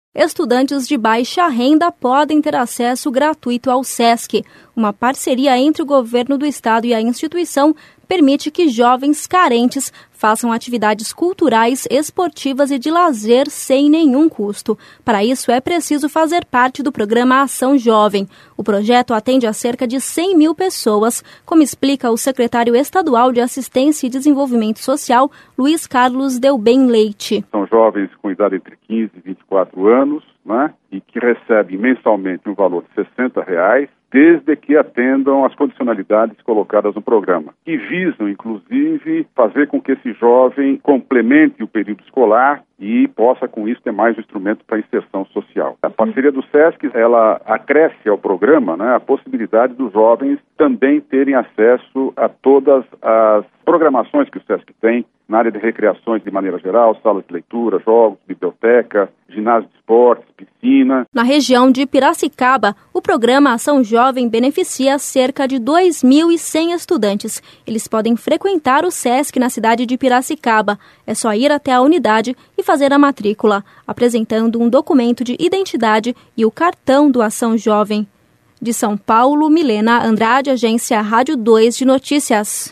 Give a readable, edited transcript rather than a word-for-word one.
Estudantes de baixa renda podem ter acesso gratuito ao SESC. Uma parceria entre o governo do estado e a instituição permite que jovens carentes façam atividades culturais, esportivas e de lazer sem nenhum custo. Para isso, é preciso fazer parte do programa Ação Jovem. O projeto atende a cerca de 100 mil pessoas, como explica o secretário estadual de Assistência e Desenvolvimento Social, Luiz Carlos Delbem Leite. São jovens com idade entre 15 e 24 anos, né, e que recebem mensalmente um valor de R$60, desde que atendam às condicionalidades colocadas no programa, que visam, inclusive, fazer com que esse jovem complemente o período escolar e possa, com isso, ter mais um instrumento para a inserção social. A parceria do SESC, ela acresce ao programa, né, a possibilidade dos jovens também terem acesso a todas as programações que o SESC tem na área de recreações de maneira geral, salas de leitura, jogos, biblioteca, ginásio de esportes, piscina. Na região de Piracicaba, o programa Ação Jovem beneficia cerca de 2.100 estudantes. Eles podem frequentar o SESC na cidade de Piracicaba. É só ir até a unidade e fazer a matrícula, apresentando um documento de identidade e o cartão do Ação Jovem. De São Paulo, Milena Andrade, Agência Rádio 2 de Notícias.